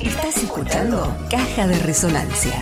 Estás escuchando Caja de Resonancia.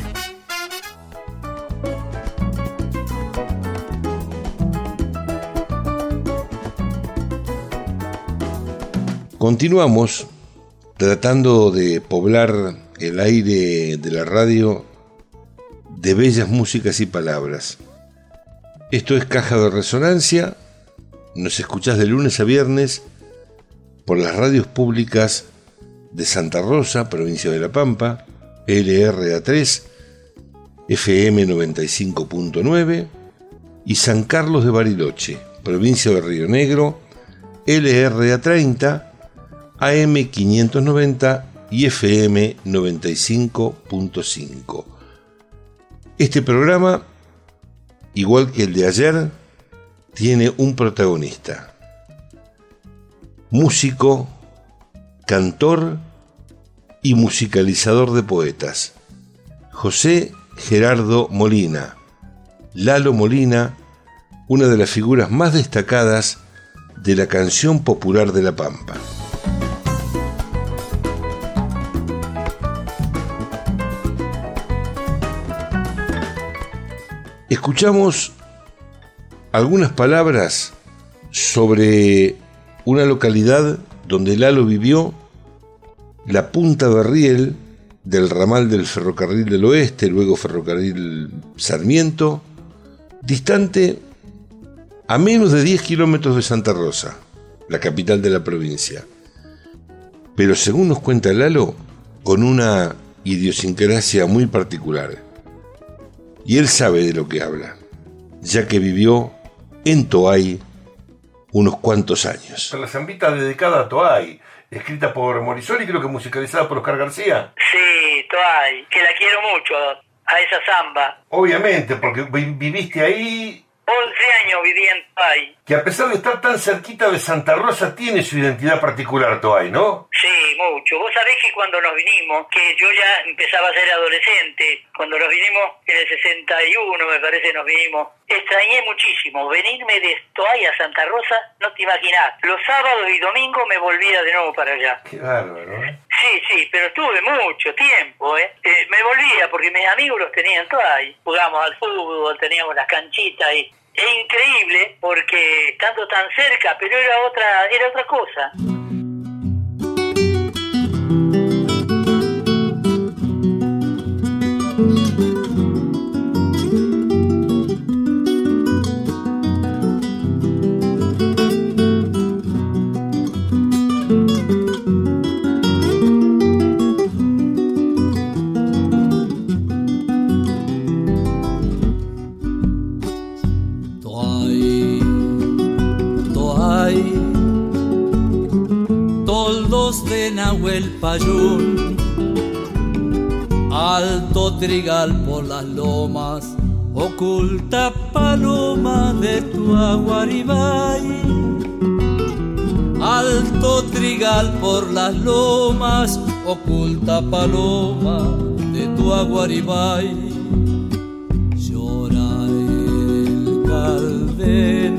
Continuamos tratando de poblar el aire de la radio de bellas músicas y palabras. Esto es Caja de Resonancia. Nos escuchás de lunes a viernes por las radios públicas de Santa Rosa, provincia de La Pampa, LRA3, FM 95.9, y San Carlos de Bariloche, provincia de Río Negro, LRA30, AM 590 y FM 95.5. Este programa, igual que el de ayer, tiene un protagonista: músico, cantor y musicalizador de poetas, José Gerardo Molina, Lalo Molina, una de las figuras más destacadas de la canción popular de La Pampa. Escuchamos algunas palabras sobre una localidad donde Lalo vivió, la Punta de Riel, del ramal del Ferrocarril del Oeste, luego Ferrocarril Sarmiento, distante a menos de 10 kilómetros de Santa Rosa, la capital de la provincia. Pero según nos cuenta Lalo, con una idiosincrasia muy particular. Y él sabe de lo que habla, ya que vivió en Toay unos cuantos años. La zambita dedicada a Toay, escrita por Morisoli, creo que musicalizada por Oscar García. Sí, Toay, que la quiero mucho, a esa zamba. Obviamente, porque viviste ahí. 11 años viví en Toay. Que a pesar de estar tan cerquita de Santa Rosa, tiene su identidad particular Toay, ¿no? Sí, mucho. Vos sabés que cuando nos vinimos, que yo ya empezaba a ser adolescente, cuando nos vinimos en el 61, me parece, nos vinimos, extrañé muchísimo. Venirme de Toay a Santa Rosa, no te imaginás. Los sábados y domingos me volvía de nuevo para allá. Qué bárbaro, ¿eh? Sí, pero estuve mucho tiempo, me volvía porque mis amigos los tenían Toay. Jugábamos al fútbol, teníamos las canchitas y es increíble porque estando tan cerca, pero era otra cosa. Nahuel Payún, alto trigal por las lomas, oculta paloma de tu Aguaribay. Alto trigal por las lomas, oculta paloma de tu Aguaribay. Llora el caldén,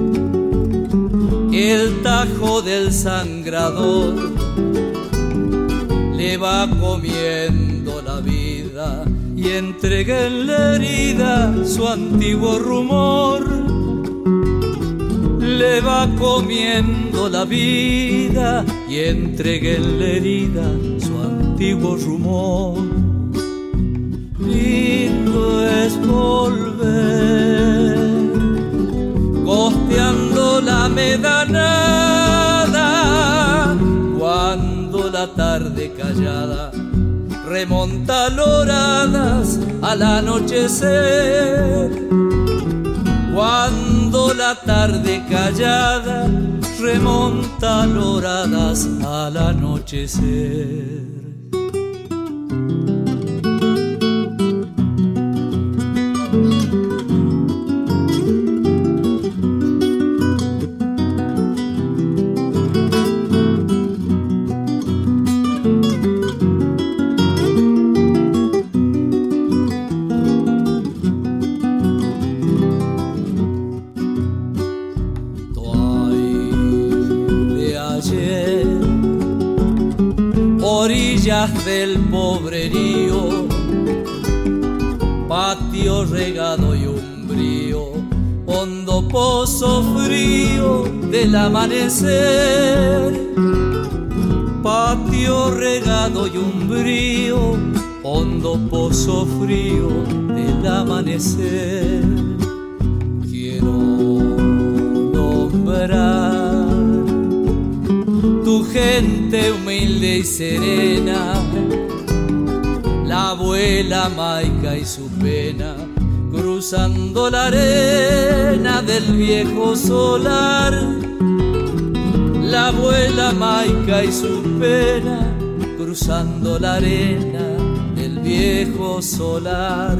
el tajo del sangrador le va comiendo la vida y entrega en la herida su antiguo rumor. Le va comiendo la vida y entrega en la herida su antiguo rumor. Lindo es volver, costeando la medanada, cuando la tarde callada remonta loradas al anochecer. Cuando la tarde callada remonta loradas al anochecer. orillas del pobre río, patio regado y umbrío, hondo pozo frío del amanecer. Patio regado y umbrío, hondo pozo frío del amanecer. Quiero nombrar tu gente humilde y serena, la abuela Maica y su pena, cruzando la arena del viejo solar. La abuela Maica y su pena, cruzando la arena del viejo solar.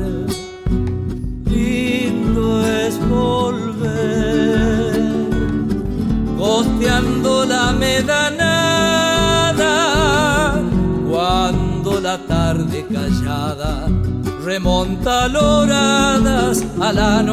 Lindo es volver, costeando la medanada, cuando la tarde callada remonta loradas al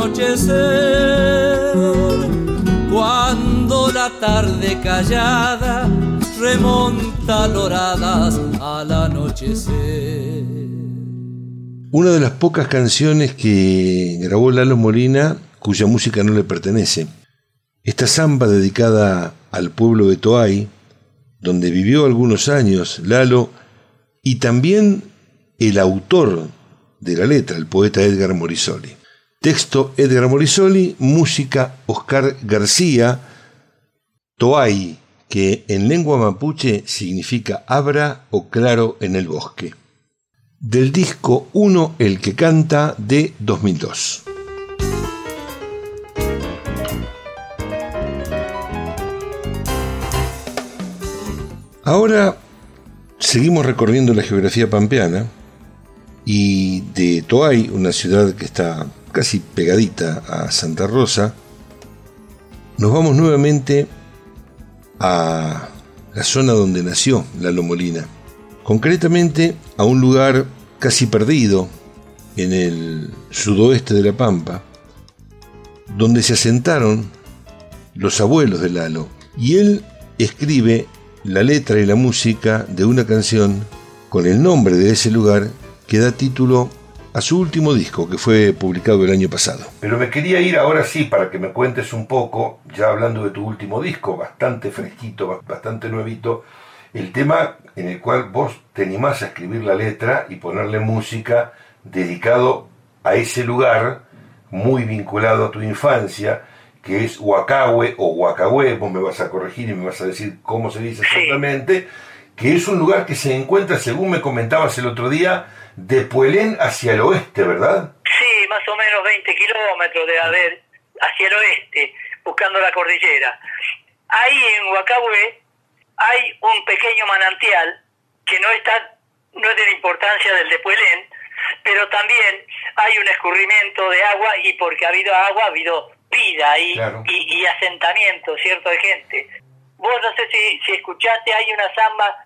anochecer. Cuando la tarde callada remonta loradas al anochecer. Una de las pocas canciones que grabó Lalo Molina cuya música no le pertenece. Esta samba dedicada al pueblo de Toay, donde vivió algunos años Lalo, y también el autor de la letra, el poeta Edgar Morisoli. Texto Edgar Morisoli, música Oscar García. Toay, que en lengua mapuche significa abra o claro en el bosque. Del disco Uno el que canta, de 2002. Ahora seguimos recorriendo la geografía pampeana y de Toay, una ciudad que está casi pegadita a Santa Rosa, nos vamos nuevamente a la zona donde nació Lalo Molina, concretamente a un lugar casi perdido en el sudoeste de La Pampa, donde se asentaron los abuelos de Lalo, y él escribe la letra y la música de una canción con el nombre de ese lugar que da título a su último disco, que fue publicado el año pasado. Pero me quería ir ahora sí para que me cuentes un poco, ya hablando de tu último disco, bastante fresquito, bastante nuevito, el tema en el cual vos te animás a escribir la letra y ponerle música dedicado a ese lugar muy vinculado a tu infancia, que es Huacahue o Huacahue, vos me vas a corregir y me vas a decir cómo se dice exactamente, que es un lugar que se encuentra, según me comentabas el otro día, de Puelén hacia el oeste, ¿verdad? Sí, más o menos 20 kilómetros de haber hacia el oeste, buscando la cordillera. Ahí en Huacahue hay un pequeño manantial que no es de la importancia del de Puelén, pero también hay un escurrimiento de agua, y porque ha habido agua, ha habido vida ahí, claro, y asentamiento, ¿cierto?, de gente. Vos no sé si escuchaste, hay una samba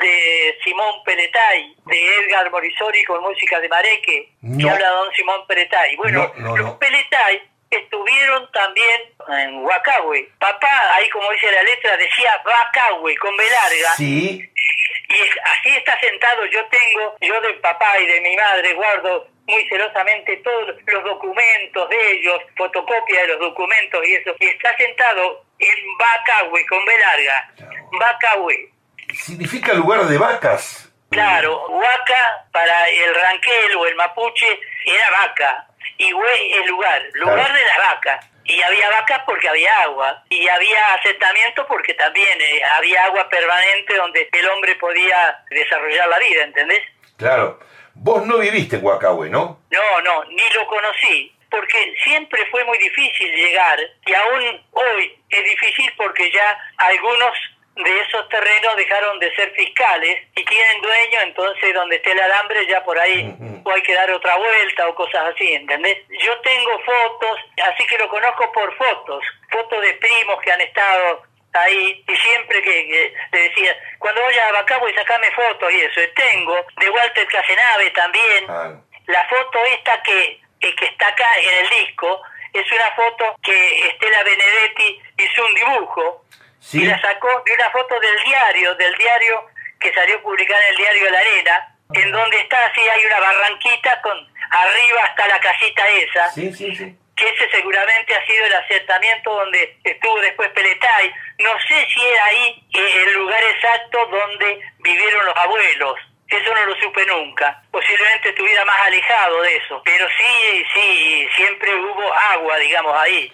de Simón Peletay, de Edgar Morisoli, con música de Mareque, que habla de don Simón Peletay. Bueno, los Peletay estuvieron también en Huacahue. Papá, ahí como dice la letra, decía Huacahue, con B larga. Sí. Y así está sentado. Yo de papá y de mi madre guardo muy celosamente todos los documentos de ellos, fotocopia de los documentos y eso. Y está sentado en Huacahue, con B larga. Huacahue. ¿Significa lugar de vacas? Claro, Huaca para el ranquel o el mapuche era vaca, y hue es lugar claro, de las vacas. Y había vacas porque había agua, y había asentamiento porque también había agua permanente donde el hombre podía desarrollar la vida, ¿entendés? Claro. Vos no viviste en Huacahue, ¿no? No, ni lo conocí, porque siempre fue muy difícil llegar, y aún hoy es difícil porque ya algunos de esos terrenos dejaron de ser fiscales y tienen dueño, entonces donde esté el alambre ya por ahí o hay que dar otra vuelta o cosas así, ¿entendés? Yo tengo fotos, así que lo conozco por fotos de primos que han estado ahí, y siempre que le decía, cuando vaya a Huacahue sacame fotos y eso. Tengo de Walter Casenave también, la foto esta que está acá en el disco, es una foto que Estela Benedetti hizo un dibujo. Sí. Y la sacó de una foto del diario que salió publicada en el diario La Arena, en donde está así, hay una barranquita con arriba está la casita esa. Sí, sí, sí. Que ese seguramente ha sido el asentamiento donde estuvo después Peletay. No sé si era ahí el lugar exacto donde vivieron los abuelos. Eso no lo supe nunca. Posiblemente estuviera más alejado de eso. Pero sí, siempre hubo agua, digamos, ahí.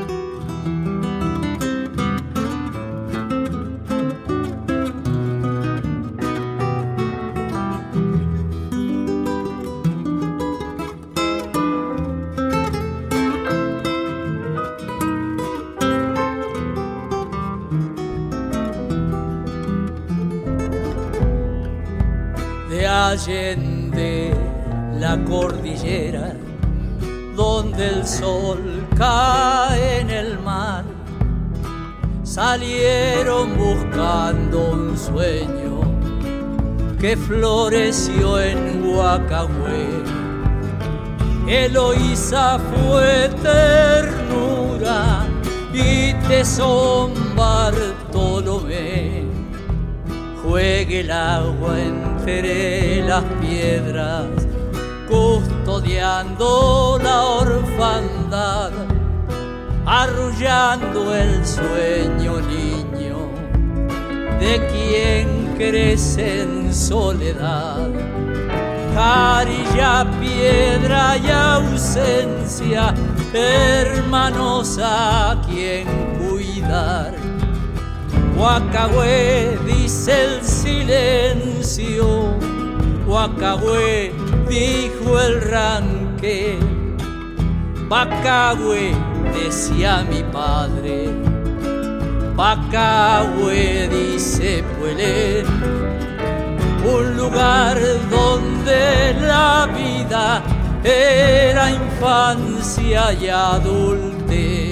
Allende la cordillera, donde el sol cae en el mar, salieron buscando un sueño que floreció en Huacahue. Eloísa fue ternura y tesón Bartolomé. Juegue el agua entre las piedras, custodiando la orfandad, arrullando el sueño niño de quien crece en soledad. Carilla, piedra y ausencia, hermanos a quien cuidar. Huacahue dice el silencio, Huacahue dijo el ranque, Bacahue decía mi padre, Bacahue dice Puelén, un lugar donde la vida era infancia y adultez.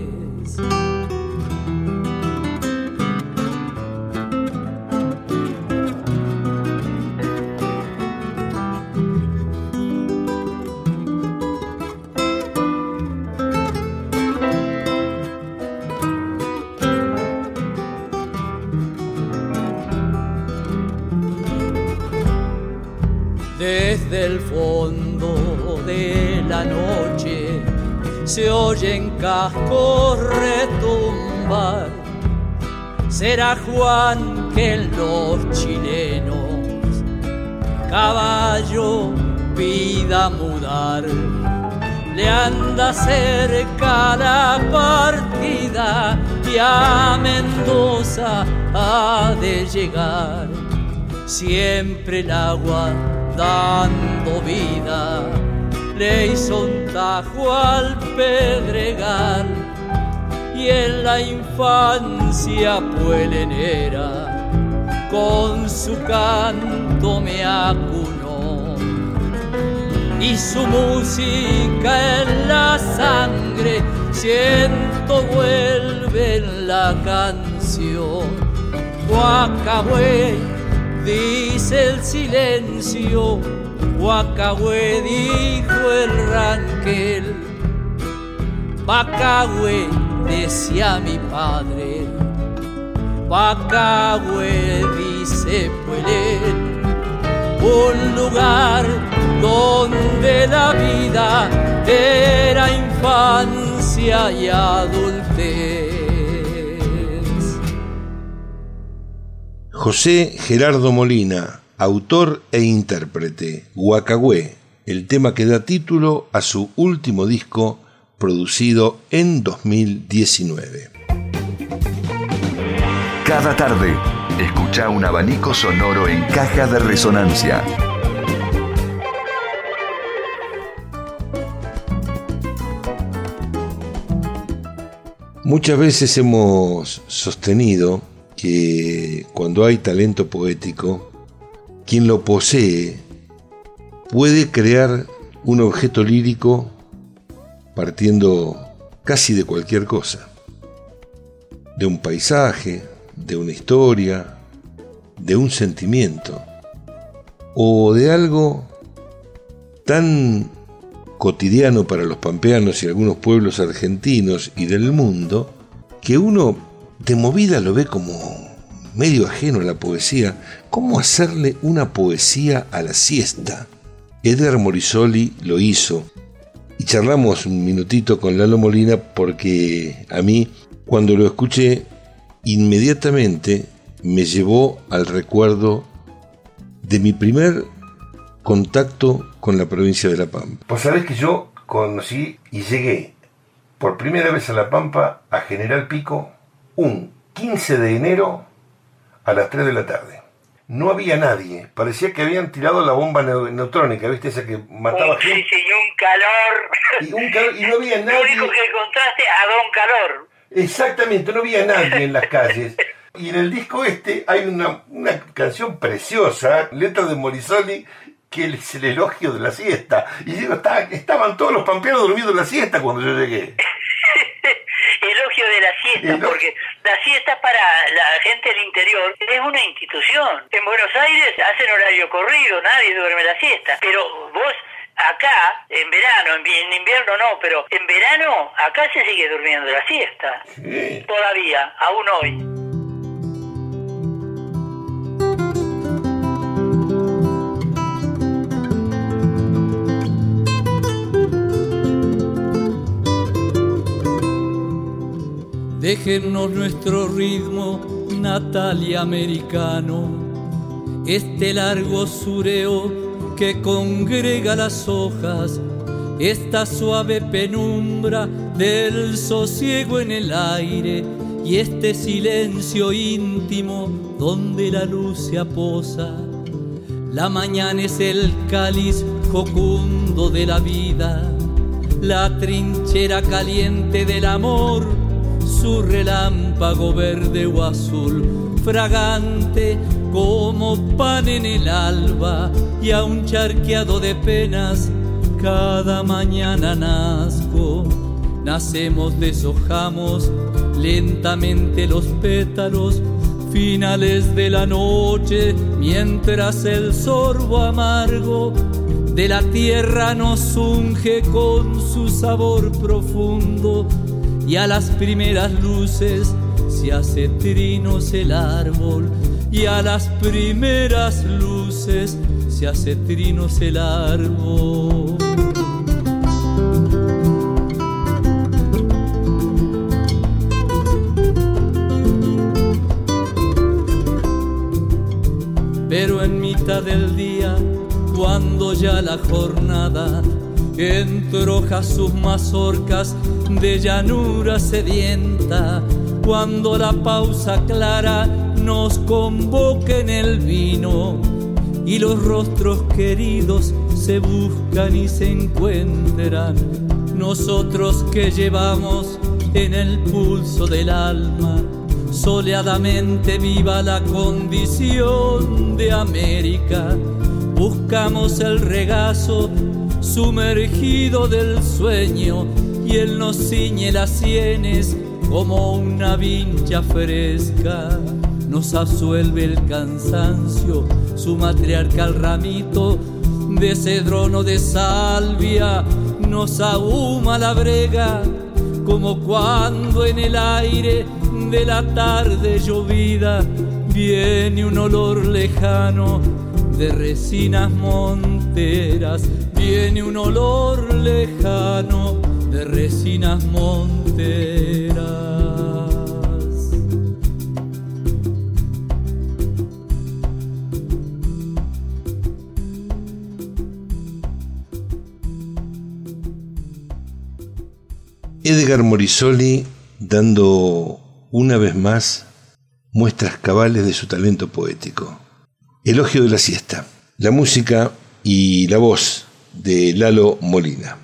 Desde el fondo de la noche se oyen cascos retumbar. Será Juan que en los chilenos caballo pida mudar. Le anda cerca la partida y a Mendoza ha de llegar. Siempre el agua dando vida le hizo un tajo al pedregal, y en la infancia puelenera con su canto me acunó, y su música en la sangre siento vuelve en la canción. Huacahue dice el silencio, Huacahue dijo el ranquel, Bacahue decía mi padre, Bacahue dice Puelén, un lugar donde la vida era infancia y adultez. José Gerardo Molina, autor e intérprete, Huacahue, el tema que da título a su último disco producido en 2019. Cada tarde, escucha un abanico sonoro en Caja de Resonancia. Muchas veces hemos sostenido que cuando hay talento poético, quien lo posee puede crear un objeto lírico partiendo casi de cualquier cosa, de un paisaje, de una historia, de un sentimiento, o de algo tan cotidiano para los pampeanos y algunos pueblos argentinos y del mundo, que uno de movida lo ve como medio ajeno a la poesía, cómo hacerle una poesía a la siesta. Edgar Morisoli lo hizo. Y charlamos un minutito con Lalo Molina porque a mí, cuando lo escuché, inmediatamente me llevó al recuerdo de mi primer contacto con la provincia de La Pampa. Pues sabés que yo conocí y llegué por primera vez a La Pampa, a General Pico, un 15 de enero a las 3 de la tarde. No había nadie, parecía que habían tirado la bomba neutrónica, ¿viste? Esa que mataba gente. Sí, y un calor. Y no había nadie. Lo único que encontraste a Don Calor. Exactamente, no había nadie en las calles. Y en el disco hay una canción preciosa, letra de Morisoli, que es el elogio de la siesta. Y digo, estaban todos los pampeanos durmiendo la siesta cuando yo llegué. Elogio de la siesta, porque la siesta para la gente del interior es una institución. En Buenos Aires hacen horario corrido, nadie duerme la siesta. Pero vos acá, en verano, en invierno no, pero en verano acá se sigue durmiendo la siesta. Sí. Todavía, aún hoy. Déjennos nuestro ritmo natal y americano, este largo sureo que congrega las hojas, esta suave penumbra del sosiego en el aire y este silencio íntimo donde la luz se aposa. La mañana es el cáliz jocundo de la vida, la trinchera caliente del amor, su relámpago verde o azul, fragante como pan en el alba, y aún charqueado de penas, cada mañana nazco. Nacemos, deshojamos lentamente los pétalos finales de la noche, mientras el sorbo amargo de la tierra nos unge con su sabor profundo. Y a las primeras luces se hace trinos el árbol, y a las primeras luces se hace trinos el árbol. Pero en mitad del día, cuando ya la jornada entroja sus mazorcas de llanura sedienta, cuando la pausa clara nos convoca en el vino y los rostros queridos se buscan y se encuentran, nosotros que llevamos en el pulso del alma soleadamente viva la condición de América, buscamos el regazo sumergido del sueño, y él nos ciñe las sienes como una vincha fresca. Nos absuelve el cansancio su matriarcal ramito de cedrón o de salvia, nos ahuma la brega como cuando en el aire de la tarde llovida viene un olor lejano de resinas monteras, viene un olor lejano de resinas monteras. Edgar Morisoli dando una vez más muestras cabales de su talento poético. Elogio de la siesta, la música y la voz de Lalo Molina.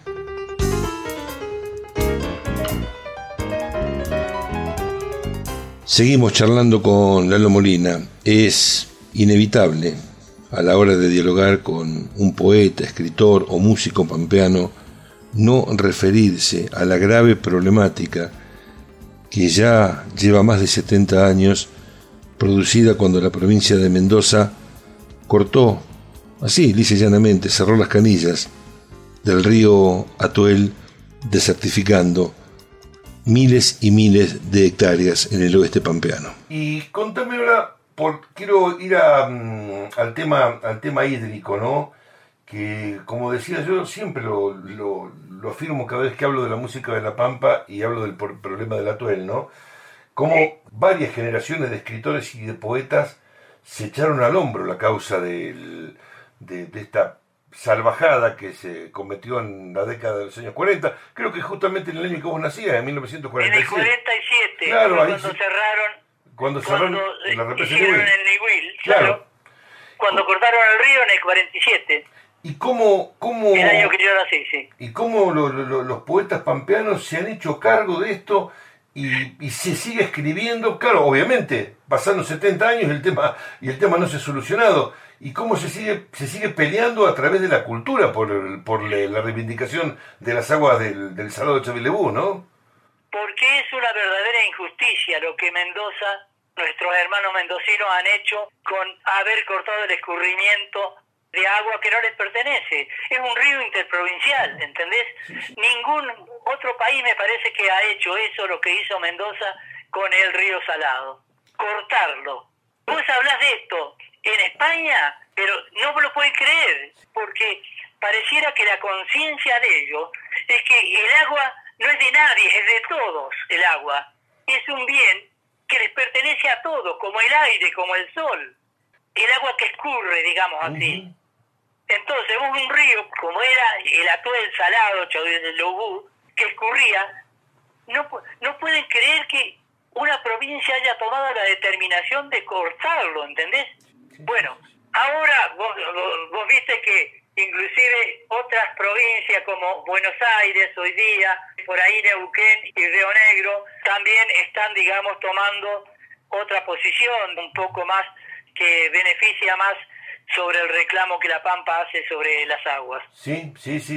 Seguimos charlando con Lalo Molina. Es inevitable a la hora de dialogar con un poeta, escritor o músico pampeano no referirse a la grave problemática que ya lleva más de 70 años, producida cuando la provincia de Mendoza cortó, así lisa y llanamente, cerró las canillas del río Atuel, desertificando miles y miles de hectáreas en el oeste pampeano. Y contame ahora quiero ir al tema hídrico, ¿no? Que, como decía yo, siempre lo afirmo cada vez que hablo de la música de La Pampa y hablo del problema del atuel, ¿no? Como varias generaciones de escritores y de poetas se echaron al hombro la causa de esta salvajada que se cometió en la década de los años 40, creo que justamente en el año que vos nacías, en 1947. En el 47, claro, cuando cerraron la represión en el Niwil, claro. Cuando cortaron el río en el 47. ¿Y cómo el año que yo nací, sí. ¿Y cómo los poetas pampeanos se han hecho cargo de esto y se sigue escribiendo? Claro, obviamente, pasando 70 años el tema no se ha solucionado. ¿Y cómo se sigue peleando a través de la cultura por la reivindicación de las aguas del Salado de Chavilebú, ¿no? Porque es una verdadera injusticia lo que Mendoza, nuestros hermanos mendocinos han hecho con haber cortado el escurrimiento de agua que no les pertenece. Es un río interprovincial, ¿entendés? Ningún otro país me parece que ha hecho eso, lo que hizo Mendoza con el río Salado. Cortarlo. Vos hablás de esto en España, pero no me lo pueden creer, porque pareciera que la conciencia de ellos es que el agua no es de nadie, es de todos el agua. Es un bien que les pertenece a todos, como el aire, como el sol. El agua que escurre, digamos así. Uh-huh. Entonces, un río, como era el atuel Salado, Chavilebú, que escurría, no pueden creer que una provincia haya tomado la determinación de cortarlo, ¿entendés? Bueno, ahora vos viste que inclusive otras provincias como Buenos Aires hoy día, por ahí Neuquén y Río Negro, también están, digamos, tomando otra posición un poco más que beneficia más sobre el reclamo que La Pampa hace sobre las aguas. Sí.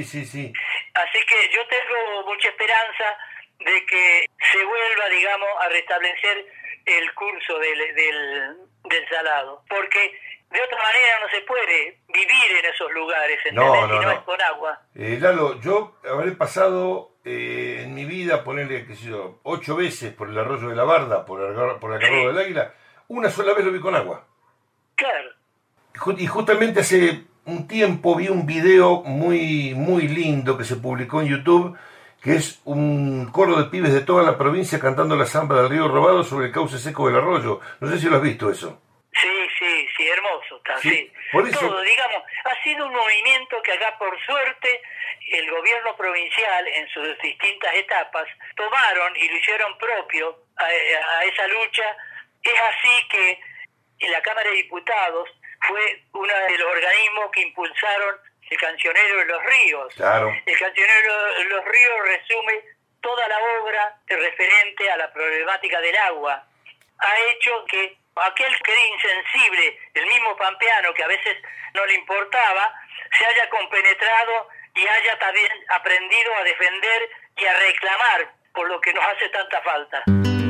Así que yo tengo mucha esperanza de que se vuelva, digamos, a restablecer el curso del Salado, porque de otra manera no se puede vivir en esos lugares, ¿entendés? No es con agua. Lalo, yo habré pasado en mi vida, ponerle, 8 veces por el arroyo de la Barda, por el Agarrado del Águila, una sola vez lo vi con agua. Claro. Y justamente hace un tiempo vi un video muy, muy lindo que se publicó en YouTube, que es un coro de pibes de toda la provincia cantando la zamba del río Robado sobre el cauce seco del arroyo. No sé si lo has visto eso. Sí, hermoso está, sí. Por eso... Todo, digamos, ha sido un movimiento que acá, por suerte, el gobierno provincial, en sus distintas etapas, tomaron y lo hicieron propio a esa lucha. Es así que en la Cámara de Diputados fue uno de los organismos que impulsaron el Cancionero de los Ríos. Claro. El Cancionero de los Ríos resume toda la obra referente a la problemática del agua. Ha hecho que aquel que era insensible, el mismo pampeano que a veces no le importaba, se haya compenetrado y haya también aprendido a defender y a reclamar por lo que nos hace tanta falta.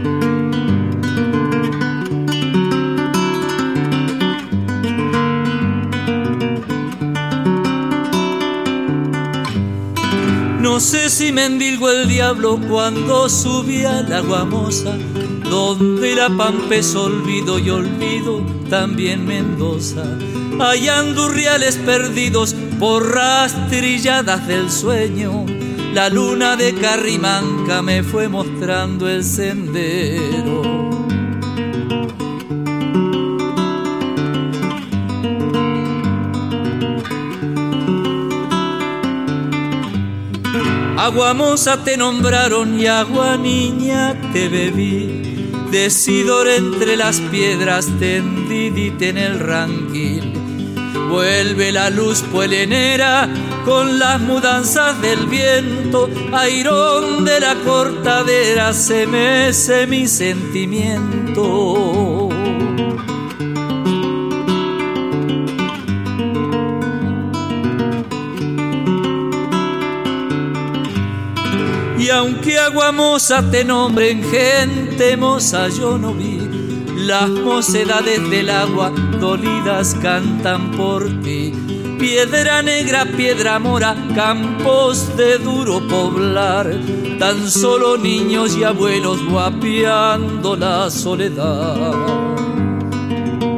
No sé si mendilgó el diablo cuando subía la Guamosa, donde la Pampa es olvido y olvido también Mendoza. Hay andurriales perdidos por rastrilladas del sueño. La luna de Carrimanca me fue mostrando el sendero. Aguamosa te nombraron y agua niña te bebí. Decidor entre las piedras tendidite en el ranquil. Vuelve la luz puelenera con las mudanzas del viento. Airón de la cortadera se mece mi sentimiento. Y aunque Aguamosa te nombren gente moza, yo no vi. Las mocedades del agua dolidas cantan por ti. Piedra negra, piedra mora, campos de duro poblar. Tan solo niños y abuelos guapiando la soledad.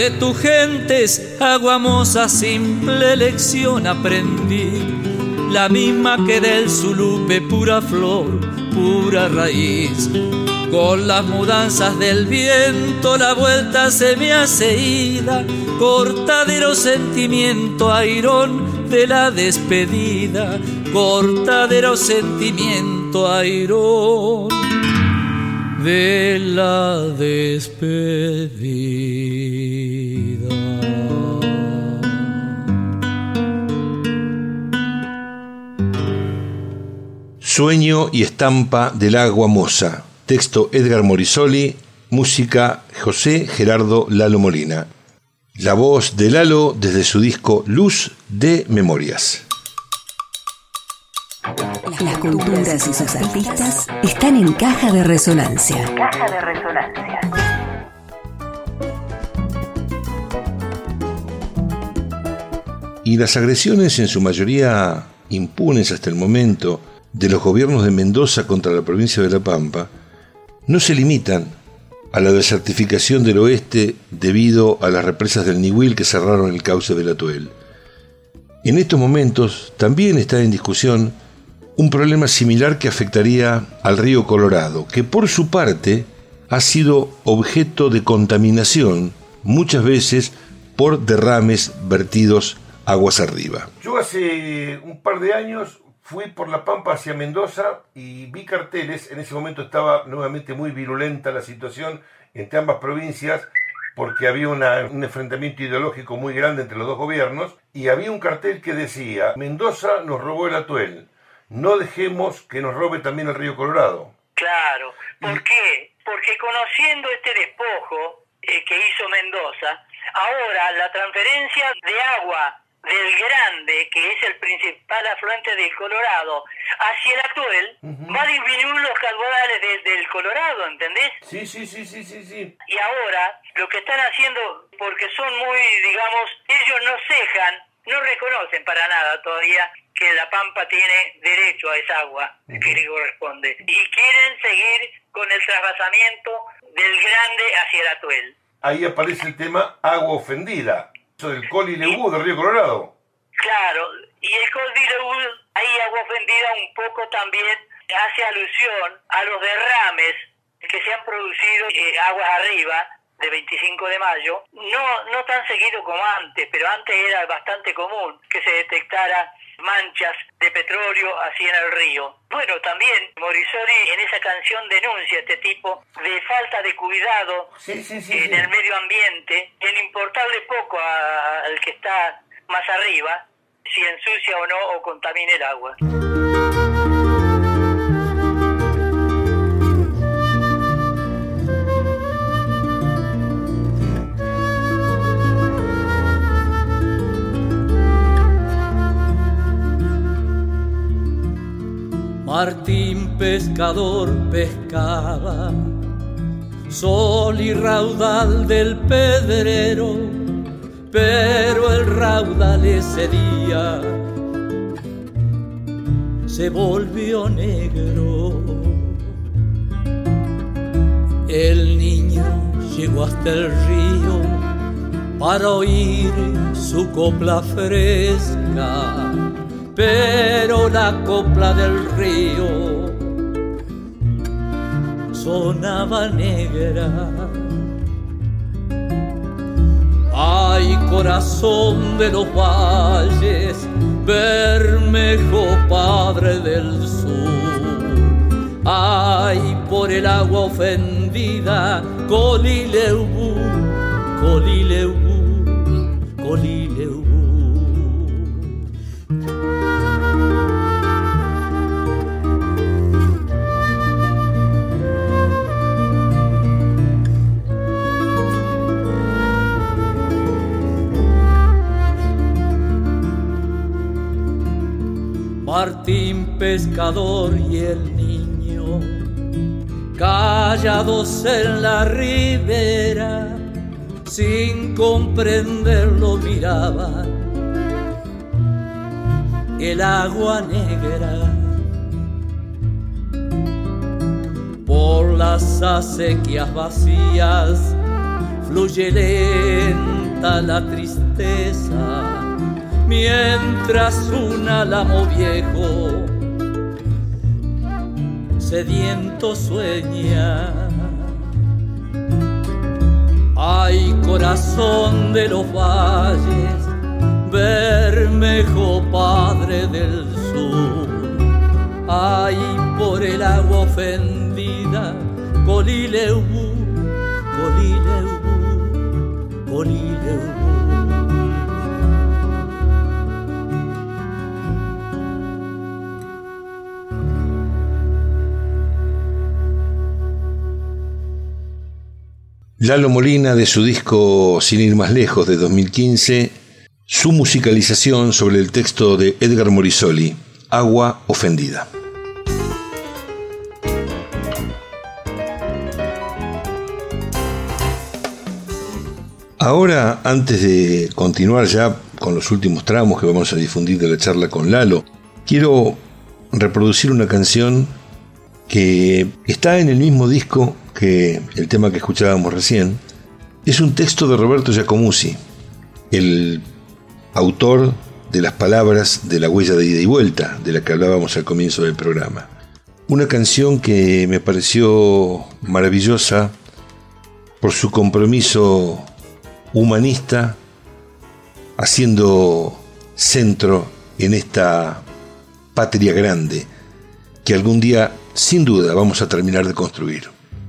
De tus gentes, Aguamosa, simple lección aprendí, la misma que del Zulupe, pura flor, pura raíz. Con las mudanzas del viento la vuelta se me hace ida, cortadero sentimiento, airón de la despedida, cortadero sentimiento, airón de la despedida. Sueño y estampa del Aguamosa. Texto Edgar Morisoli, música José Gerardo Lalo Molina. La voz de Lalo desde su disco Luz de Memorias. Las culturas y sus artistas están en Caja de Resonancia. Caja de Resonancia. Y las agresiones, en su mayoría impunes hasta el momento, de los gobiernos de Mendoza contra la provincia de La Pampa, no se limitan a la desertificación del oeste debido a las represas del Niwil que cerraron el cauce del Atuel. En estos momentos también está en discusión un problema similar que afectaría al río Colorado, que por su parte ha sido objeto de contaminación muchas veces por derrames vertidos aguas arriba. Yo hace un par de años fui por La Pampa hacia Mendoza y vi carteles. En ese momento estaba nuevamente muy virulenta la situación entre ambas provincias porque había un enfrentamiento ideológico muy grande entre los dos gobiernos, y había un cartel que decía: Mendoza nos robó el Atuel, no dejemos que nos robe también el río Colorado. Claro, ¿por qué? Porque conociendo este despojo que hizo Mendoza, ahora la transferencia de agua del Grande, que es el principal afluente del Colorado, hacia el Atuel, va a disminuir los caudales del Colorado, ¿entendés? Sí. Y ahora, lo que están haciendo, porque son muy, digamos, ellos no cejan, no reconocen para nada todavía que La Pampa tiene derecho a esa agua que le corresponde, y quieren seguir con el trasvasamiento del Grande hacia el Atuel. Ahí aparece el tema agua ofendida, eso del Coli-Leubú del río Colorado. Claro, y el Coli-Leubú, ahí agua ofendida un poco también hace alusión a los derrames que se han producido aguas arriba de 25 de mayo, no tan seguido como antes, pero antes era bastante común que se detectara manchas de petróleo así en el río. Bueno, también Morisoli en esa canción denuncia este tipo de falta de cuidado en el medio ambiente, en importarle poco al que está más arriba, si ensucia o no o contamina el agua. Martín pescador pescaba, sol y raudal del pedrero, pero el raudal ese día se volvió negro. El niño llegó hasta el río para oír su copla fresca, pero la copla del río sonaba negra. Ay, corazón de los valles, Bermejo, padre del sur. Ay, por el agua ofendida, Coli-Leubú, Coli-Leubú, Coli-Leubú. Martín pescador y el niño, callados en la ribera, sin comprenderlo miraban el agua negra. Por las acequias vacías fluye lento canta la tristeza mientras un álamo viejo sediento sueña. Ay, corazón de los valles, Bermejo, padre del sur. Ay, por el agua ofendida, Colileu, Colileu, Colileu. Lalo Molina, de su disco Sin ir más lejos de 2015, su musicalización sobre el texto de Edgar Morisoli, Agua ofendida. Ahora, antes de continuar ya con los últimos tramos que vamos a difundir de la charla con Lalo, quiero reproducir una canción que está en el mismo disco que el tema que escuchábamos recién. Es un texto de Roberto Giacomuzzi, el autor de las palabras de La huella de ida y vuelta, de la que hablábamos al comienzo del programa. Una canción que me pareció maravillosa por su compromiso humanista, haciendo centro en esta patria grande que algún día, sin duda, vamos a terminar de construir.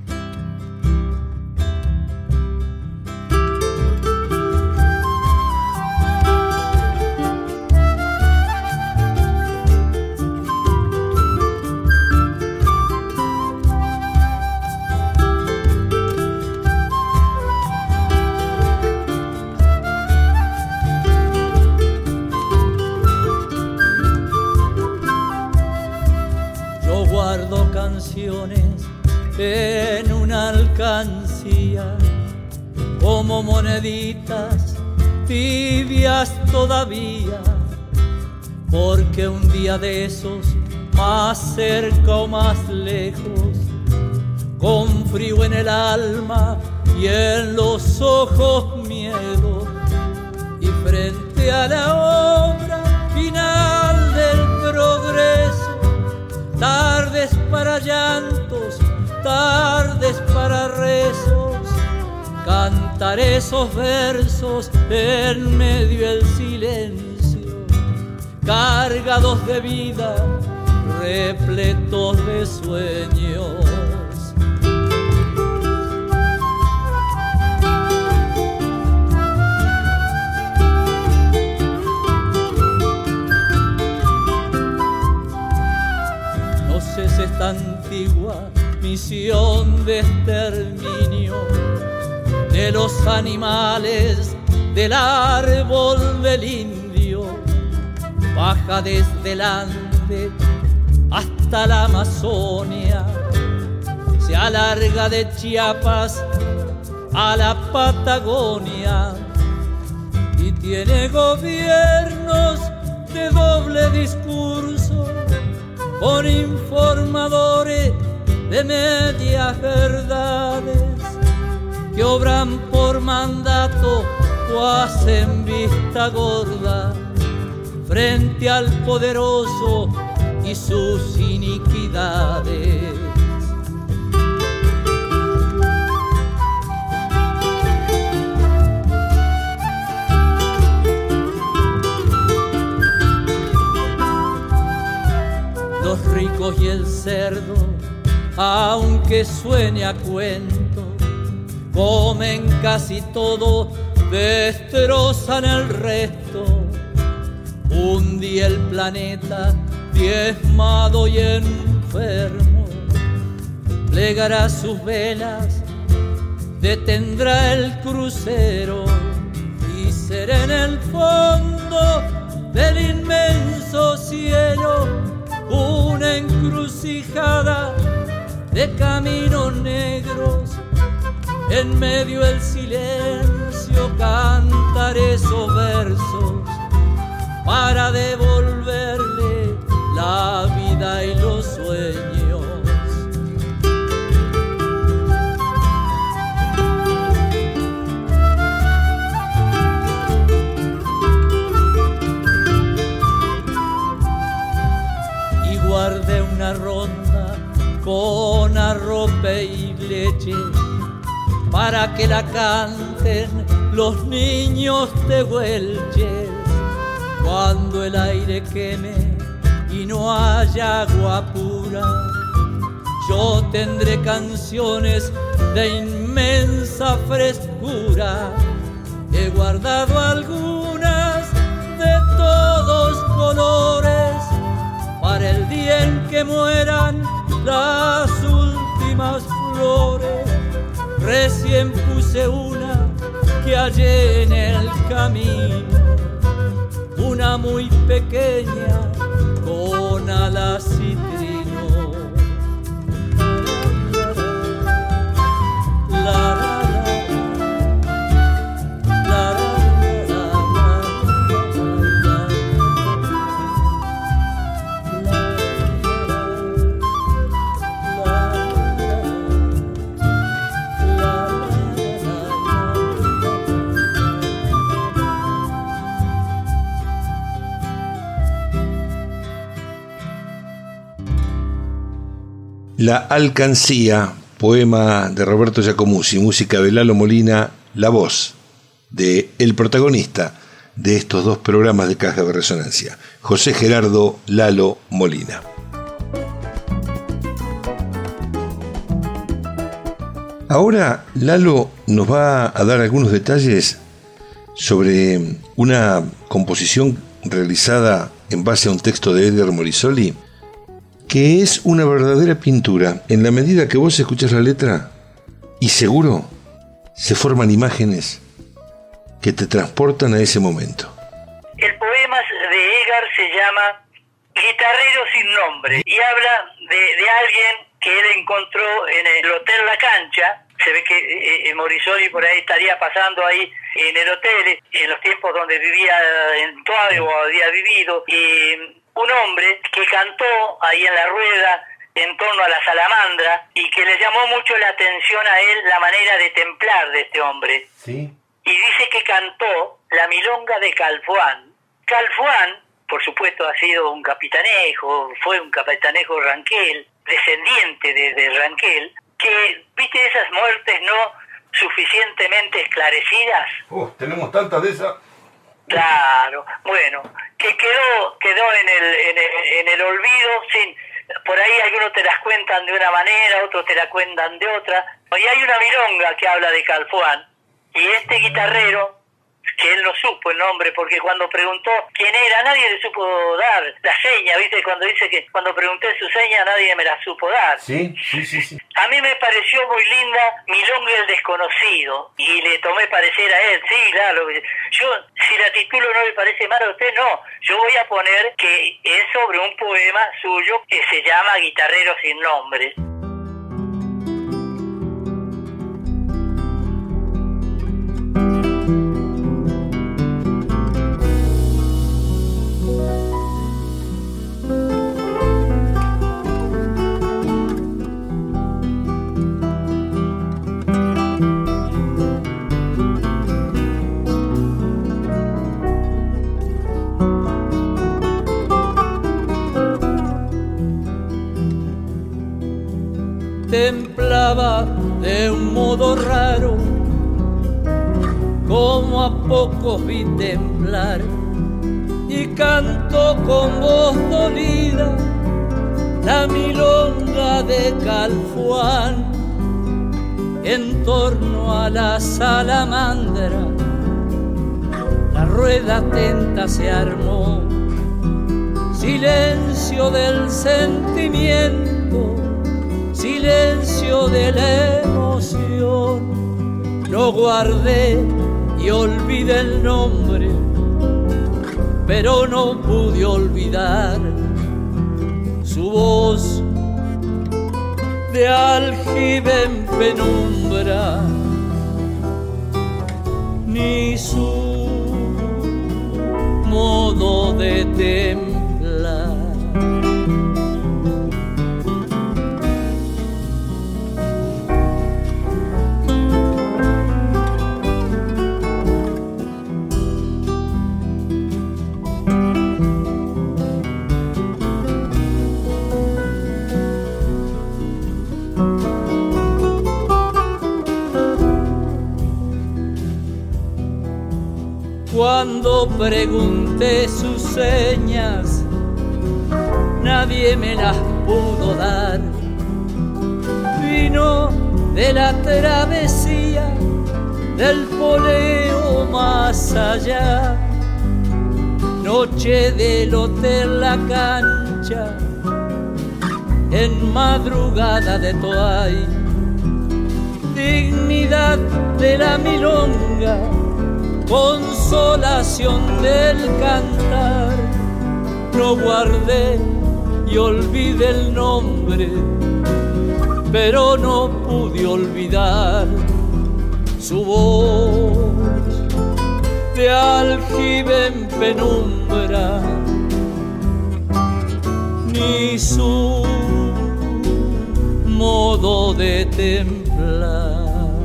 En una alcancía como moneditas tibias todavía, porque un día de esos, más cerca o más lejos, con frío en el alma y en los ojos miedo, y frente a la obra final del progreso, tardes para llantos, tardes para rezos, cantar esos versos en medio del silencio, cargados de vida, repletos de sueños. No sé si esta antigua misión de exterminio de los animales del árbol del indio baja desde el Ande hasta la Amazonia, se alarga de Chiapas a la Patagonia y tiene gobiernos de doble discurso con informadores de medias verdades que obran por mandato o hacen vista gorda frente al poderoso y sus iniquidades. Los ricos y el cerdo, aunque suene a cuento, comen casi todo, destrozan el resto. Un día el planeta, diezmado y enfermo, plegará sus velas, detendrá el crucero y será en el fondo del inmenso cielo una encrucijada de caminos negros. En medio del silencio cantaré esos versos para devolverle la vida y los sueños. con arrope y leche, para que la canten los niños de Huelche. Cuando el aire queme y no haya agua pura, yo tendré canciones de inmensa frescura. He guardado algunas de todos colores para el día en que mueran las últimas flores. Recién puse una que hallé en el camino, una muy pequeña con alas citrino. La Alcancía, poema de Roberto Giacomuzzi, música de Lalo Molina, la voz de el protagonista de estos dos programas de Caja de Resonancia, José Gerardo Lalo Molina. Ahora Lalo nos va a dar algunos detalles sobre una composición realizada en base a un texto de Edgar Morisoli, que es una verdadera pintura. En la medida que vos escuchás la letra, y seguro se forman imágenes que te transportan a ese momento. El poema de Edgar se llama Guitarrero sin nombre y habla de alguien que él encontró en el Hotel La Cancha. Se ve que Morisoli por ahí estaría pasando ahí en el hotel, en los tiempos donde vivía en Toago o había vivido, y un hombre que cantó ahí en la rueda en torno a la salamandra y que le llamó mucho la atención a él la manera de templar de este hombre. ¿Sí? Y dice que cantó la milonga de Calfuán. Calfuán, por supuesto, ha sido un capitanejo, fue un capitanejo Ranquel, descendiente de Ranquel, que, viste, esas muertes no suficientemente esclarecidas. Tenemos tantas de esas. Claro, bueno, que quedó en el olvido, sin, por ahí algunos te las cuentan de una manera, otros te la cuentan de otra, y hay una milonga que habla de Calfuán, y este guitarrero, que él no supo el nombre, porque cuando preguntó quién era, nadie le supo dar la seña, ¿viste? Cuando dice que cuando pregunté su seña, nadie me la supo dar. Sí. A mí me pareció muy linda Milonga el Desconocido, y le tomé parecer a él, sí, claro. Yo, si la título no le parece mal a usted, no. Yo voy a poner que es sobre un poema suyo que se llama Guitarrero sin nombre. Templaba de un modo raro, como a pocos vi temblar, y cantó con voz dolida la milonga de Calfuán. En torno a la salamandra la rueda atenta se armó, silencio del sentimiento, silencio de la emoción. No guardé y olvidé el nombre, pero no pude olvidar su voz de aljibe en penumbra, ni su modo de templar. Cuando pregunté sus señas, nadie me las pudo dar. Vino de la travesía, del poleo más allá, noche del hotel La Cancha, en madrugada de Toay, dignidad de la milonga, consolación del cantar. No guardé y olvidé el nombre, pero no pude olvidar su voz de aljibe en penumbra, ni su modo de templar.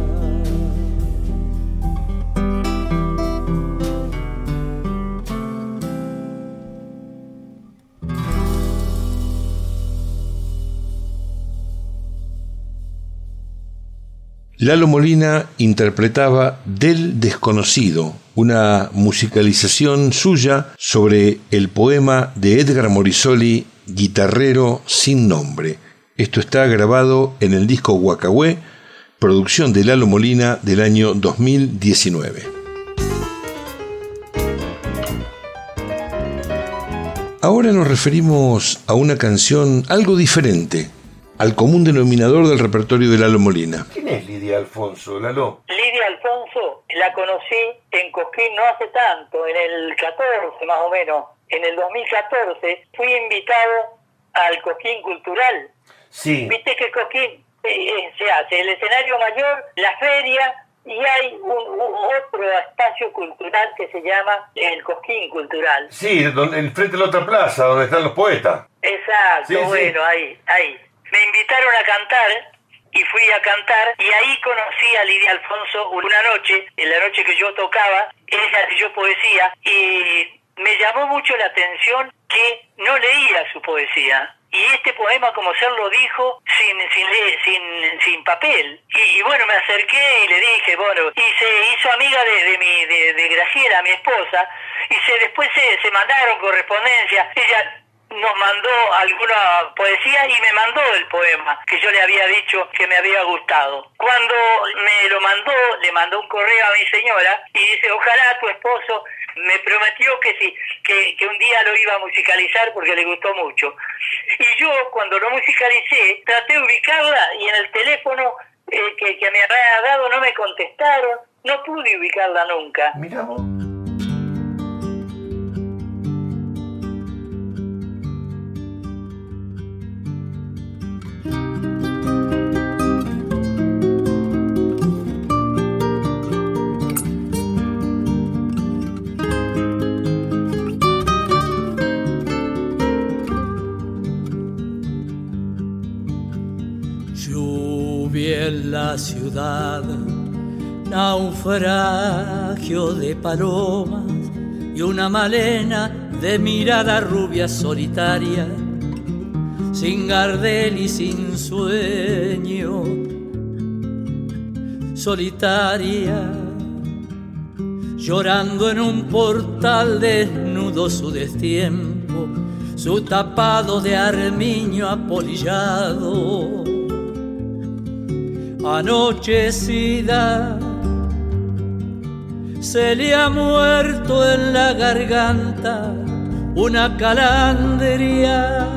Lalo Molina interpretaba Del Desconocido, una musicalización suya sobre el poema de Edgar Morisoli, Guitarrero sin nombre. Esto está grabado en el disco Guacahué, producción de Lalo Molina del año 2019. Ahora nos referimos a una canción algo diferente, al común denominador del repertorio de Lalo Molina. ¿Quién es Lidia Alfonso, Lalo? Lidia Alfonso la conocí en Cosquín no hace tanto, en el 14 más o menos. En el 2014 fui invitado al Cosquín Cultural. Sí. Viste que Cosquín se hace el escenario mayor, la feria, y hay otro espacio cultural que se llama el Cosquín Cultural. Sí, enfrente de la otra plaza, donde están los poetas. Exacto, Sí, bueno, sí. Ahí. Me invitaron a cantar y fui a cantar, y ahí conocí a Lidia Alfonso una noche, en la noche que yo tocaba, ella leyó poesía, y me llamó mucho la atención que no leía su poesía. Y este poema, como se lo dijo, sin papel. Y bueno, me acerqué y le dije, bueno, y se hizo amiga de Graciela, mi esposa, y después se mandaron correspondencia. Ella nos mandó alguna poesía y me mandó el poema que yo le había dicho que me había gustado. Cuando me lo mandó, le mandó un correo a mi señora y dice, ojalá tu esposo me prometió que un día lo iba a musicalizar porque le gustó mucho. Y yo, cuando lo musicalicé, traté de ubicarla y en el teléfono que me había dado no me contestaron, no pude ubicarla nunca. Mirá vos. En la ciudad, naufragio de palomas y una malena de mirada rubia solitaria, sin Gardel y sin sueño, solitaria, llorando en un portal desnudo su destiempo, su tapado de armiño apolillado. Anochecida, se le ha muerto en la garganta una calandria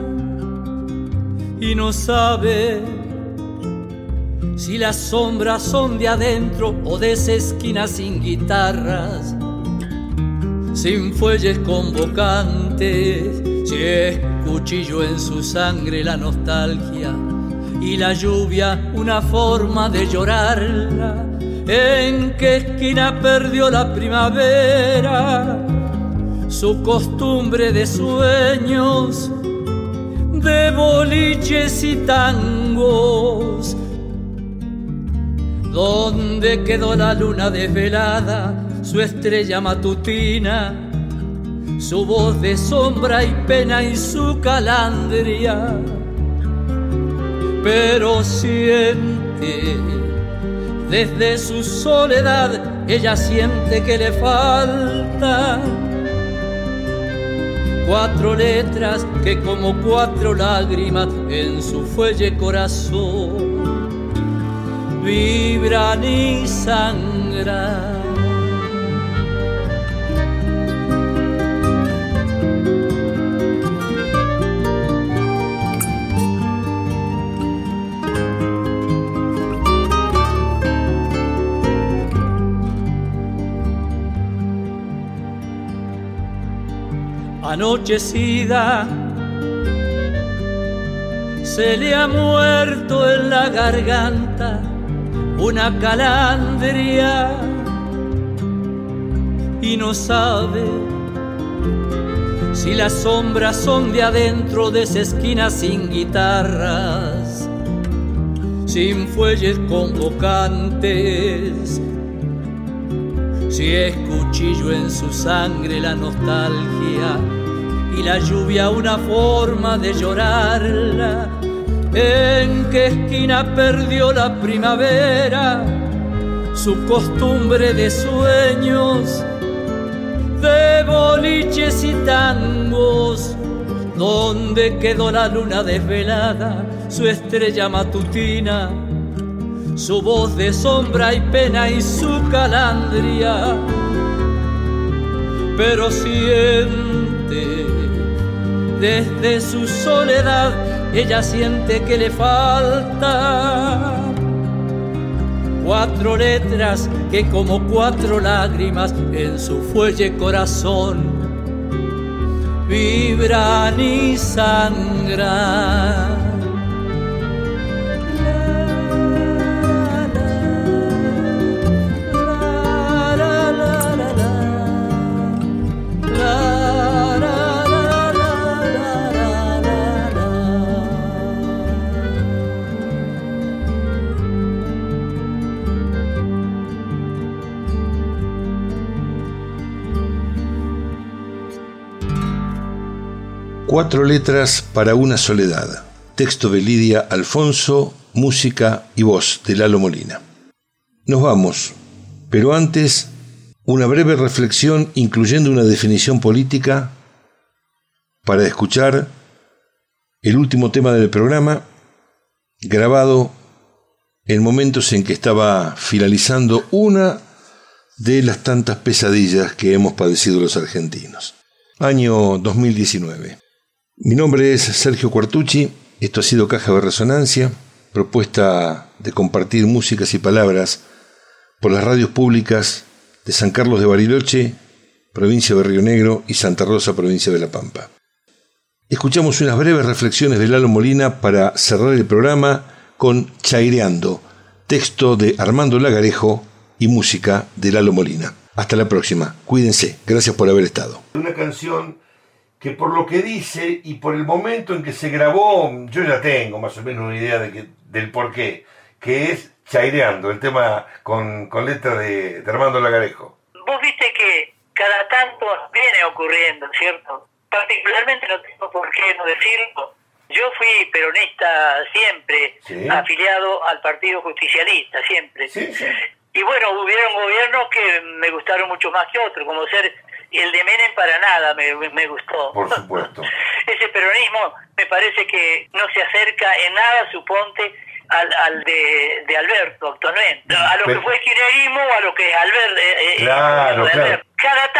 y no sabe si las sombras son de adentro o de esa esquina sin guitarras, sin fuelles convocantes, si es cuchillo en su sangre la nostalgia y la lluvia una forma de llorarla. ¿En qué esquina perdió la primavera su costumbre de sueños, de boliches y tangos? ¿Dónde quedó la luna desvelada, su estrella matutina, su voz de sombra y pena y su calandria? Pero siente Desde su soledad ella siente que le faltan 4 letras que como 4 lágrimas en su fuelle corazón vibran y sangran. Anochecida se le ha muerto en la garganta una calandria y no sabe si las sombras son de adentro de esa esquina sin guitarras, sin fuelles convocantes, si es cuchillo en su sangre la nostalgia y la lluvia una forma de llorarla. ¿En qué esquina perdió la primavera su costumbre de sueños, de boliches y tangos? ¿Dónde quedó la luna desvelada, su estrella matutina, su voz de sombra y pena y su calandria? Pero siente desde su soledad, ella siente que le faltan 4 letras que como 4 lágrimas en su fuelle corazón vibran y sangran. Cuatro letras para una soledad. Texto de Lidia Alfonso, música y voz de Lalo Molina. Nos vamos, pero antes una breve reflexión incluyendo una definición política para escuchar el último tema del programa, grabado en momentos en que estaba finalizando una de las tantas pesadillas que hemos padecido los argentinos. Año 2019. Mi nombre es Sergio Quartucci, esto ha sido Caja de Resonancia, propuesta de compartir músicas y palabras por las radios públicas de San Carlos de Bariloche, provincia de Río Negro, y Santa Rosa, provincia de La Pampa. Escuchamos unas breves reflexiones de Lalo Molina para cerrar el programa con Chaireando, texto de Armando Lagarejo y música de Lalo Molina. Hasta la próxima, cuídense, gracias por haber estado. Una canción que por lo que dice y por el momento en que se grabó, yo ya tengo más o menos una idea del porqué, que es Chaireando, el tema con letra de Armando Lagarejo. Vos viste que cada tanto viene ocurriendo, ¿cierto? Particularmente no tengo por qué no decirlo. Yo fui peronista siempre, ¿sí? Afiliado al Partido Justicialista, siempre. Sí, sí. Y bueno, hubieron gobiernos que me gustaron mucho más que otros, como ser el de Menem para nada me gustó. Por supuesto. Ese peronismo me parece que no se acerca en nada, suponte, al de Alberto actualmente. A lo que fue el kirchnerismo o a lo que es Alberto. Claro, claro. Cada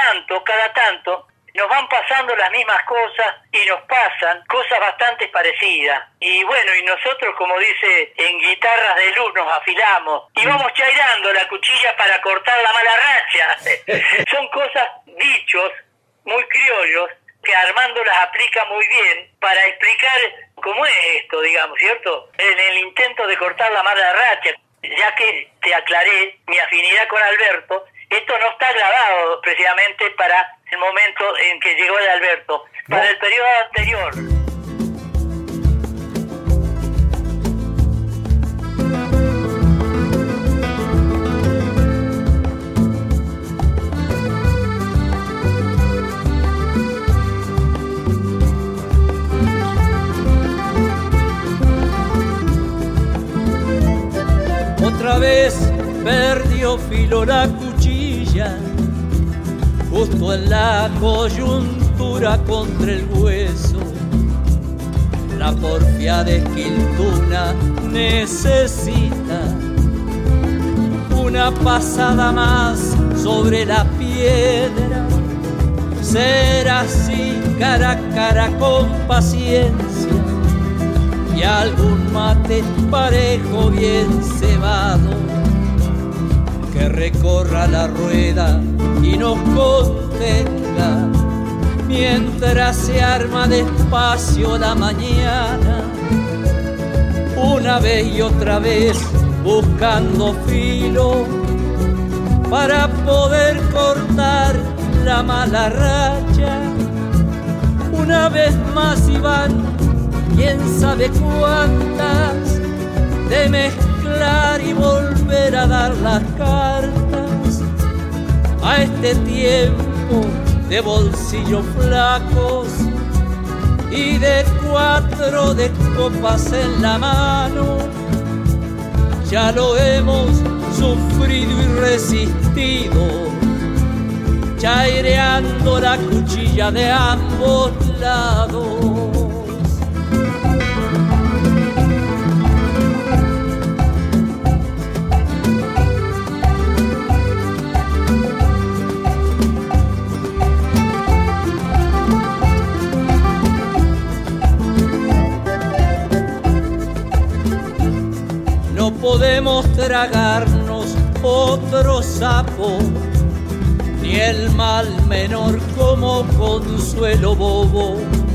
tanto nos van pasando las mismas cosas y nos pasan cosas bastante parecidas. Y bueno, y nosotros, como dice, en guitarras de luz nos afilamos y vamos chairando la cuchilla para cortar la mala racha. Son cosas, dichos muy criollos, que Armando las aplica muy bien para explicar cómo es esto, digamos, ¿cierto? En el intento de cortar la mala racha, ya que te aclaré mi afinidad con Alberto, esto no está grabado precisamente para el momento en que llegó de Alberto, para el periodo anterior. Otra vez perdió filo la cuchilla, justo en la coyuntura contra el hueso. La porfia de Esquiltuna necesita una pasada más sobre la piedra. Ser así cara a cara con paciencia y algún mate parejo bien cebado que recorra la rueda y nos contenga mientras se arma despacio la mañana. Una vez y otra vez buscando filo para poder cortar la mala racha. Una vez más Iván, quién sabe cuántas, de mezclar y volver a dar las cartas a este tiempo de bolsillos flacos y de 4 de copas en la mano. Ya lo hemos sufrido y resistido, chaireando la cuchilla de ambos lados. No podemos tragarnos otro sapo, ni el mal menor como consuelo bobo.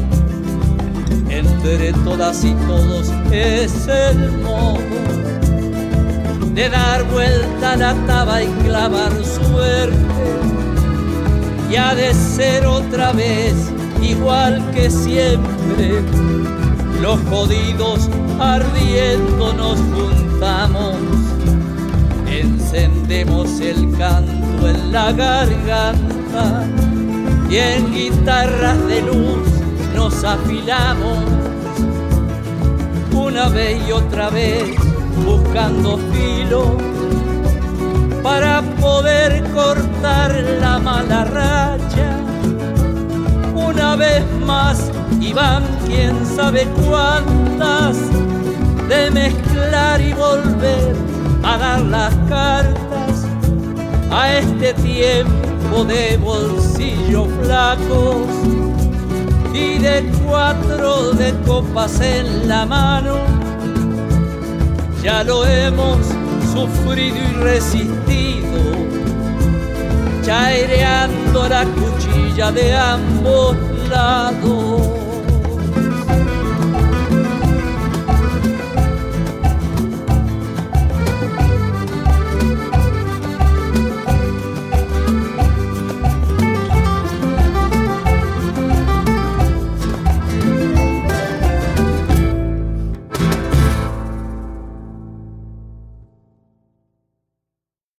Entre todas y todos es el modo de dar vuelta a la taba y clavar suerte, y ha de ser otra vez igual que siempre. Los jodidos ardiendo nos juntamos, encendemos el canto en la garganta y en guitarras de luz nos afilamos. Una vez y otra vez buscando filo para poder cortar la mala racha. Una vez más Iván, quién sabe cuántas, de mezclar y volver a dar las cartas a este tiempo de bolsillos flacos y de 4 de copas en la mano. Ya lo hemos sufrido y resistido, chaireando la cuchilla de ambos lados.